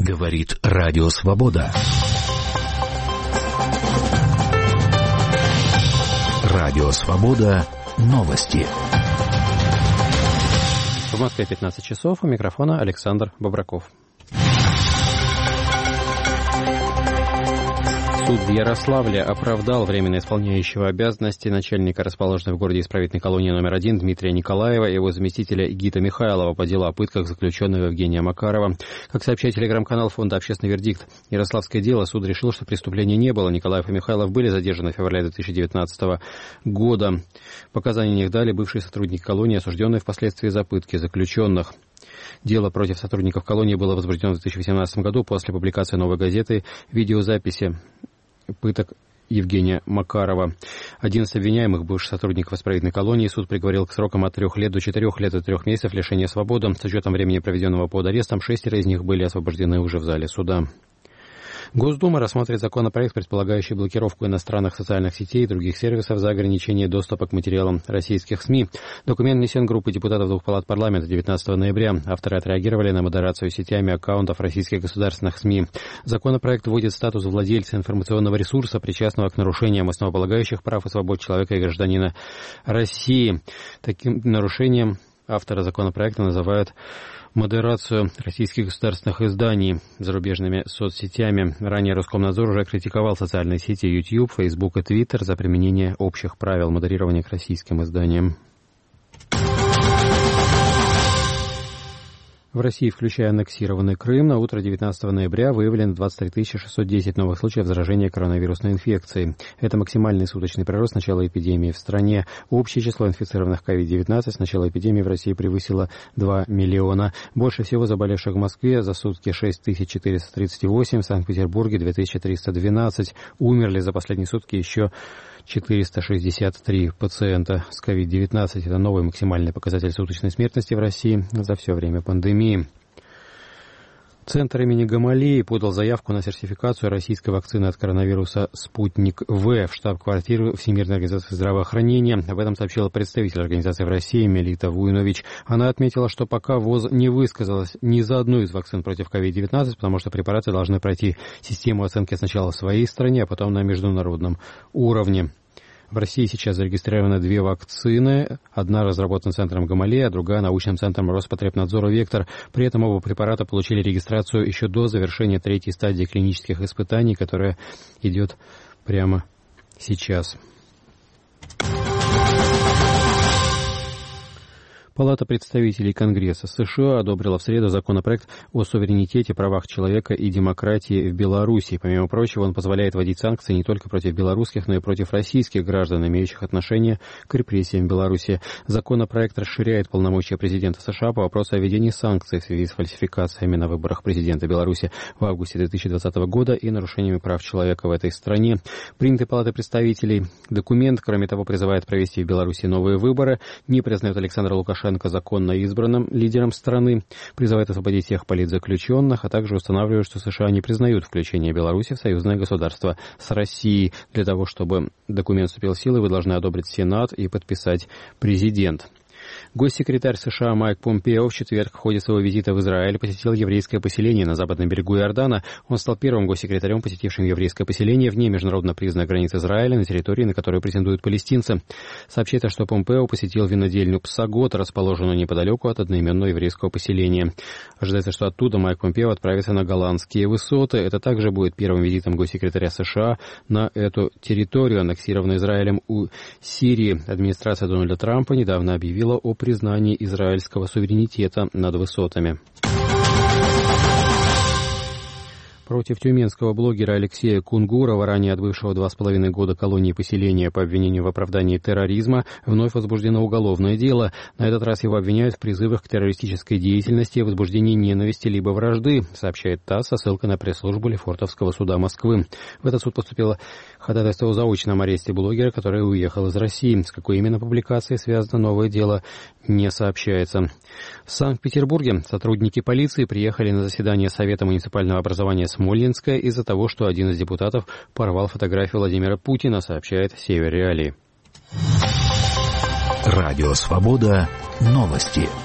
Говорит Радио Свобода. Радио Свобода. Новости. В Москве 15 часов. У микрофона Александр Бобраков. Суд в Ярославле оправдал временно исполняющего обязанности начальника расположенной в городе исправительной колонии номер 1 Дмитрия Николаева и его заместителя Игита Михайлова по делу о пытках заключенного Евгения Макарова. Как сообщает телеграм-канал фонда «Общественный вердикт», Ярославское дело, суд решил, что преступления не было. Николаев и Михайлов были задержаны в феврале 2019 года. Показания о них дали бывшие сотрудники колонии, осужденные впоследствии за пытки заключенных. Дело против сотрудников колонии было возбуждено в 2018 году после публикации «Новой газеты» видеозаписи пыток Евгения Макарова. 11 обвиняемых, бывших сотрудников исправительной колонии, суд приговорил к срокам от 3 лет до 4 лет и 3 месяцев лишения свободы. С учетом времени, проведенного под арестом, 6 из них были освобождены уже в зале суда. Госдума рассмотрит законопроект, предполагающий блокировку иностранных социальных сетей и других сервисов за ограничение доступа к материалам российских СМИ. Документ внесен группой депутатов двух палат парламента 19 ноября. Авторы отреагировали на модерацию сетями аккаунтов российских государственных СМИ. Законопроект вводит статус владельца информационного ресурса, причастного к нарушениям основополагающих прав и свобод человека и гражданина России. Таким нарушением авторы законопроекта называют модерацию российских государственных изданий зарубежными соцсетями. Ранее Роскомнадзор уже критиковал социальные сети YouTube, Facebook и Twitter за применение общих правил модерирования к российским изданиям. В России, включая аннексированный Крым, на утро 19 ноября выявлено 23 610 новых случаев заражения коронавирусной инфекцией. Это максимальный суточный прирост с начала эпидемии в стране. Общее число инфицированных COVID-19 с начала эпидемии в России превысило 2 миллиона. Больше всего заболевших в Москве за сутки 6438, в Санкт-Петербурге 2312. Умерли за последние сутки еще 463 пациента с COVID-19. Это новый максимальный показатель суточной смертности в России за все время пандемии. Центр имени Гамалеи подал заявку на сертификацию российской вакцины от коронавируса «Спутник-В» в штаб-квартиру Всемирной организации здравоохранения. Об этом сообщила представитель организации в России Мелита Вуйнович. Она отметила, что пока ВОЗ не высказалась ни за одну из вакцин против COVID-19, потому что препараты должны пройти систему оценки сначала в своей стране, а потом на международном уровне. В России сейчас зарегистрированы 2 вакцины. Одна разработана центром Гамалеи, а другая научным центром Роспотребнадзора «Вектор». При этом оба препарата получили регистрацию еще до завершения 3-й стадии клинических испытаний, которая идет прямо сейчас. Палата представителей Конгресса США одобрила в среду законопроект о суверенитете, правах человека и демократии в Беларуси. Помимо прочего, он позволяет вводить санкции не только против белорусских, но и против российских граждан, имеющих отношение к репрессиям в Беларуси. Законопроект расширяет полномочия президента США по вопросу о введении санкций в связи с фальсификациями на выборах президента Беларуси в августе 2020 года и нарушениями прав человека в этой стране. Принятый Палатой представителей документ, кроме того, призывает провести в Беларуси новые выборы, не признает Александра Лукашенко законно избранным лидером страны, призывает освободить всех политзаключенных, а также устанавливает, что США не признают включение Беларуси в союзное государство с Россией. Для того, чтобы документ вступил в силу, его должны одобрить Сенат и подписать президент. Госсекретарь США Майк Помпео в четверг в ходе своего визита в Израиль посетил еврейское поселение на западном берегу Иордана. Он стал первым госсекретарем, посетившим еврейское поселение вне международно признанной границы Израиля, на территории, на которую претендуют палестинцы. Сообщается, что Помпео посетил винодельню Псагот, расположенную неподалеку от одноименного еврейского поселения. Ожидается, что оттуда Майк Помпео отправится на Голландские высоты. Это также будет первым визитом госсекретаря США на эту территорию, аннексированную Израилем у Сирии. Администрация Дональда Трампа недавно объявила о признании израильского суверенитета над высотами. Против тюменского блогера Алексея Кунгурова, ранее отбывшего 2,5 года колонии поселения по обвинению в оправдании терроризма, вновь возбуждено уголовное дело. На этот раз его обвиняют в призывах к террористической деятельности и возбуждении ненависти либо вражды, сообщает ТАСС со ссылкой на пресс-службу Лефортовского суда Москвы. В этот суд поступило ходатайство о заочном аресте блогера, который уехал из России. С какой именно публикацией связано новое дело, не сообщается. В Санкт-Петербурге сотрудники полиции приехали на заседание Совета муниципального образования Смольнинская из-за того, что один из депутатов порвал фотографию Владимира Путина, сообщает Север Реалии. Радио Свобода. Новости.